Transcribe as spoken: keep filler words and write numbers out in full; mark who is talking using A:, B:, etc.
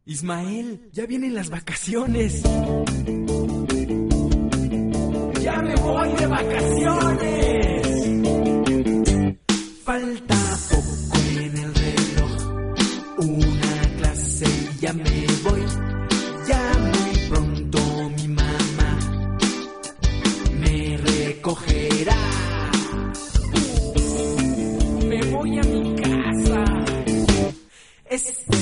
A: Ismael, ya vienen las vacaciones. ¡Ya me voy de vacaciones! Falta poco en el reloj, una clase y ya me voy. Ya muy pronto mi mamá me recogerá. Uh, me voy a mi casa. Es